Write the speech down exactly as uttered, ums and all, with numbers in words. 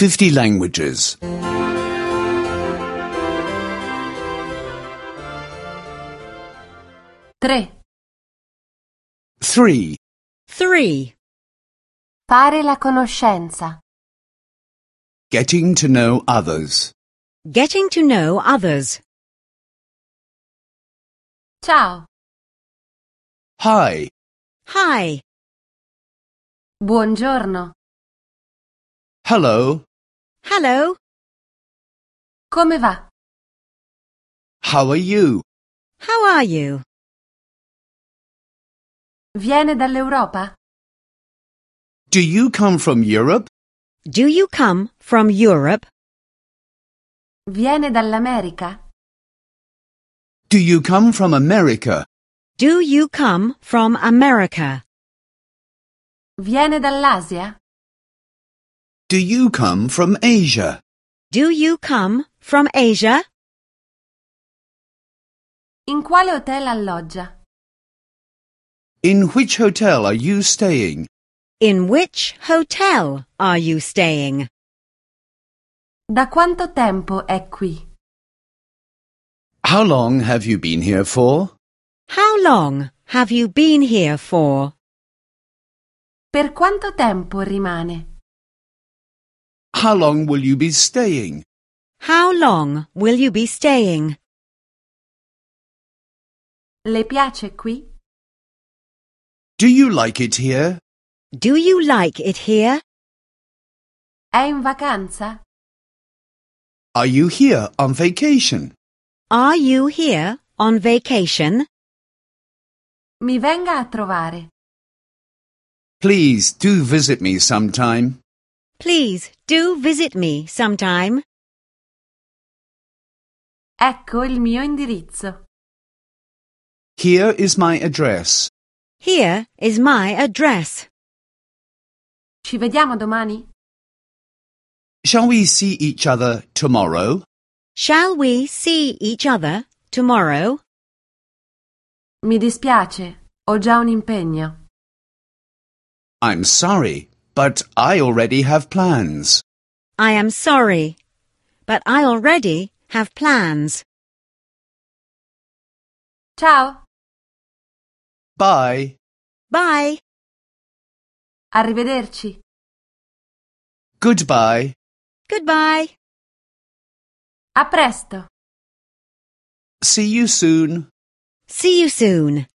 fifty languages. Tre. Three. Three. Fare la conoscenza. Getting to know others. Getting to know others. Ciao. Hi. Hi. Buongiorno. Hello. Hello. Come va? How are you? How are you? Viene dall'Europa? Do you come from Europe? Do you come from Europe? Viene dall'America? Do you come from America? Do you come from America? Viene dall'Asia? Do you come from Asia? Do you come from Asia? In quale hotel alloggia? In which hotel are you staying? In which hotel are you staying? Da quanto tempo è qui? How long have you been here for? How long have you been here for? Per quanto tempo rimane? How long will you be staying? How long will you be staying? Le piace qui? Do you like it here? Do you like it here? È in vacanza? Are you here on vacation? Are you here on vacation? Mi venga a trovare. Please do visit me sometime. Please do visit me sometime. Ecco il mio indirizzo. Here is my address. Here is my address. Ci vediamo domani? Shall we see each other tomorrow? Shall we see each other tomorrow? Mi dispiace, ho già un impegno. I'm sorry, but I already have plans. I am sorry, but I already have plans. Ciao, Bye. Bye. arrivederci. Goodbye. Goodbye. A presto. See you soon. See you soon.